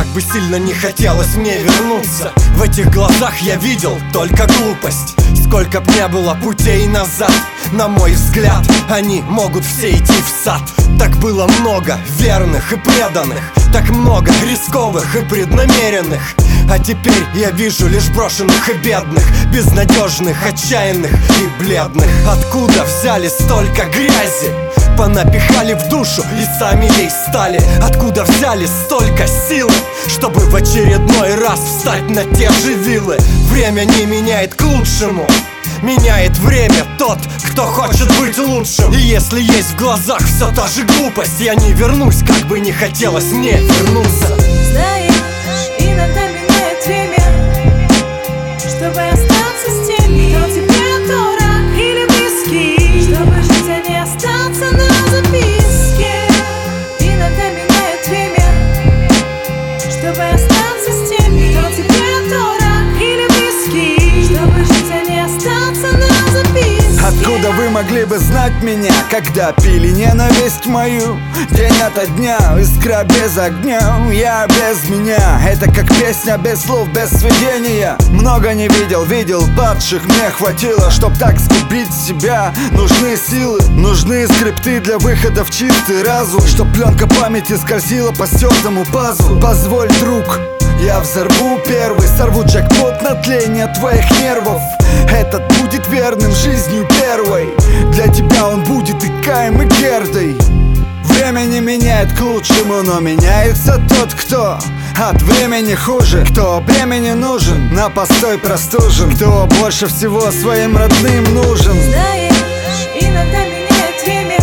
Как бы сильно не хотелось мне вернуться, в этих глазах я видел только глупость. Сколько б не было путей назад, на мой взгляд, они могут все идти в сад. Так было много верных и преданных, так много рисковых и преднамеренных. А теперь я вижу лишь брошенных и бедных, безнадежных, отчаянных и бледных. Откуда взяли столько грязи? Понапихали в душу и сами ей стали. Откуда взяли столько силы, чтобы в очередной раз встать на те же вилы? Время не меняет к лучшему, меняет время тот, кто хочет быть лучшим. И если есть в глазах все та же глупость, я не вернусь, как бы не хотелось мне вернуться. Знаешь, иногда меняет время, чтобы остаться с теми, кто тебе дорог или близкий, чтобы жить, а не остаться на записке. Иногда меняет время, чтобы остаться с теми, кто тебе дорог или близкий, чтобы жить, а не остаться на записке. Откуда вы могли бы знать меня, когда пили ненависть мою? День ото дня, искра без огня, я без меня. Это как песня без слов, без сведения. Много не видел, видел падших, мне хватило, чтоб так сгубить себя. Нужны силы, нужны скрипты для выхода в чистый разум, чтоб пленка памяти скользила по стертому пазлу. Позволь, друг, я взорву первый, сорву джекпот на тление твоих нервов. Этот будет верным жизнью первой, для тебя он будет и Каем, и Гердой. Время не меняет к лучшему, но меняется тот, кто от времени хуже, кто времени нужен, на постой простужен, кто больше всего своим родным нужен. Знаешь, иногда меняет время,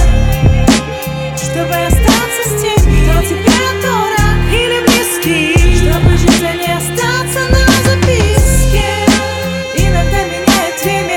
чтобы остаться с теми, кто тебе дорог или близкий, чтобы жить, а не остаться на записке. Иногда меняет время,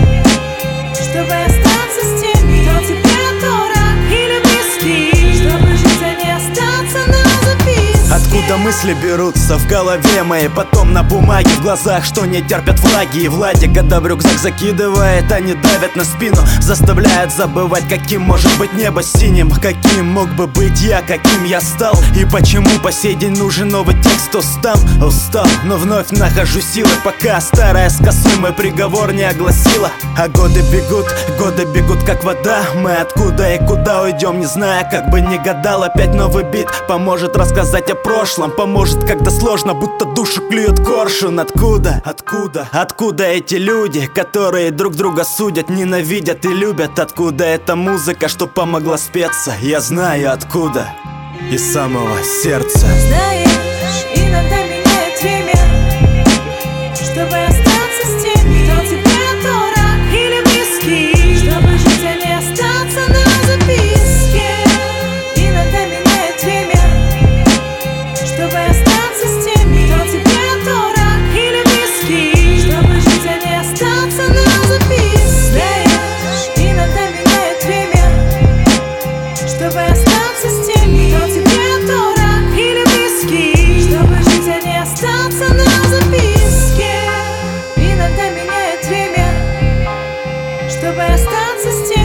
чтобы остаться с теми, кто тебе дорог или близкий, чтобы жить, а не остаться на записке. Откуда мысли берутся в голове моей, потом на бумаге, в глазах, что не терпят влаги и Владик, когда в рюкзак закидывает, они давят на спину, заставляют забывать, каким может быть небо синим, каким мог бы быть я, каким я стал, и почему по сей день нужен новый текст. Устал, но вновь нахожу силы, пока старая с косой мой приговор не огласила. А годы бегут как вода, мы откуда и куда уйдем, не зная, как бы ни гадал. Опять новый бит поможет рассказать о прошлом, поможет, когда сложно, будто душу клюет коршун. Откуда эти люди, которые друг друга судят, ненавидят и любят? Откуда эта музыка, что помогла спеться? Я знаю откуда, из самого сердца. Знаешь, иногда меняет время, чтобы остаться с теми, кто тебе дорог или близкий, чтобы жить, а не остаться на записке. Иногда меняет время, чтобы остаться с теми, кто тебе дорог или близкий, чтобы жить, а не остаться на записке. Знаешь, иногда меняет время, чтобы остаться с теми, кто тебе дорог или близкий, чтобы жить, а не остаться на записке. Иногда меняет время, чтобы остаться с теми,